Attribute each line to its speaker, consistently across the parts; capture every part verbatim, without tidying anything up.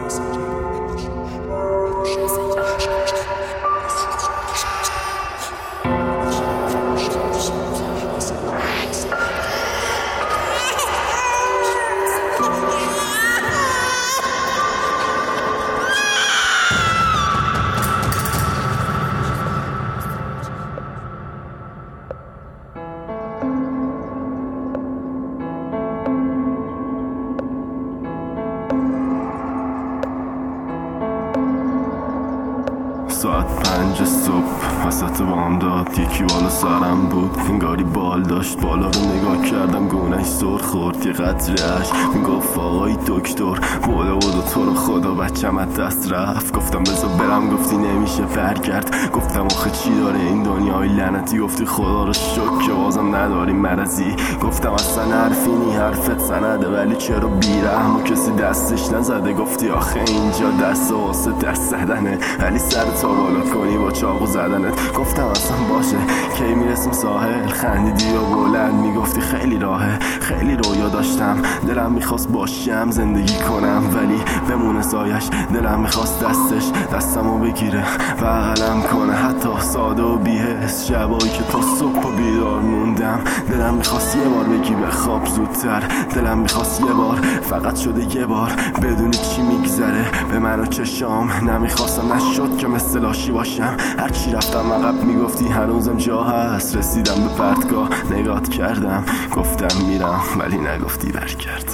Speaker 1: ساعت پنج صبح وسط بامداد یکی بالا سرم بود، انگاری بال داشت. بالا رو نگاه کردم گونهش سر خورد، یه قطره عشق میگفت آقای دکتر بالا بود و تو رو خدا بچم از دست رفت. گفتم بذار برم، گفتی نمیشه برگرد. گفتم آخه چی داره این دنیای لعنتی؟ گفتی خدا رو شکر که بازم نداری مرضی. گفتم اصلا حرفی نی، حرفت سنده ولی چرا بیرحم و کسی دستش نزده؟ گفتی آخه اینجا دست واسه دست زدنه ولی سر تا بالا کنی با چاقو زدنت. گفتم اصلا باشه کی میرسیم ساحل؟ خندیدی و بلند میگفتی خیلی راهه. خیلی رویا داشتم دلم میخواست باشم زندگی کنم ولی بمونه سایش. دلم میخواست دستش دستمو بگیره و عقلم کنه، حتی ساده و بی‌حس. شبایی که تا صبح و بیدار موندم دلم میخواست یه بار بگی بخواب زودتر. دلم میخواست یه بار، فقط شده یه بار، بدونی چی میگذره به من و چشام. نمیخواستم نشد که مثل لاشی باشم. هرچی رفتم عقب میگفتی هنوزم جا هست. رسیدم به پرتگاه نگات کردم گفتم میرم ولی نگفتی برگرد.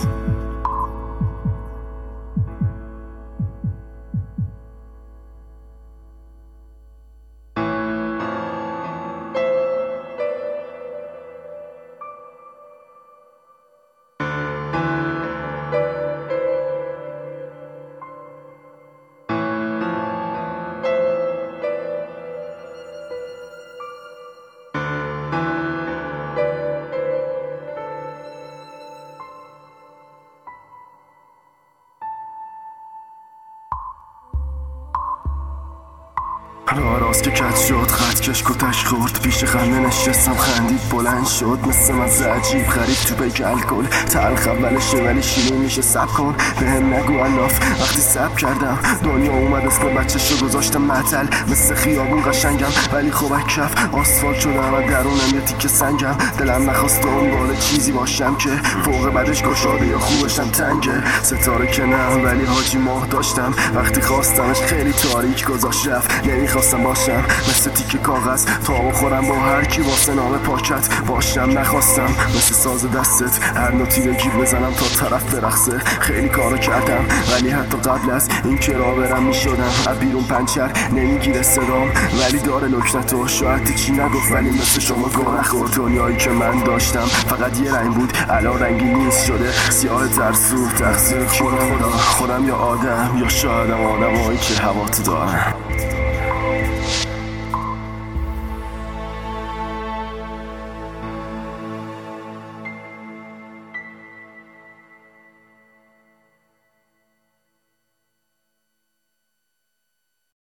Speaker 1: راه راست که کج شد، خط کش کتش خورد، پیش خنده نشستم خندید بلند شد. مثل مزه عجیب خرید تو پیک الکل، تلخ اولشه ولی شیرین میشه. سب کن بهم نگو الاف. وقتی سب کردم دنیا اومد اسم بچه‌شو گذاشتم معطل. مثل خیابون قشنگم ولی خوبک کف آسفالت شدم و درونم یه تیکه سنگم. دلم نخواست دنبال چیزی باشم که فوق بعدش گشاده یا خوبشم تنگه. ستاره که نه ولی حاجی ماه داشتم. وقتی خواستمش خیلی تاریک گذاشت رفت. نمیخواستم باشم مثل تیکه کاغذ تا بخورم با هر کی واسه نام پاکت باشم. نخواستم مثل ساز دستت هر نوتی بگیر بزنم تا طرف برقصه. خیلی کارو کردم ولی حتی قبل از این که را برم میشدم از بیرون پنچر نمیگیره صدام. ولی داره لکنتو شاید چی نگفت ولی مثل شما گوه نخورد. دنیایی که من داشتم فقط یه رنگ بود الان رنگی نیست شده سیاه ترسو. تقصیر کی خدا خودم یا آدم یا شایدم آدمایی که هوا تو دارم.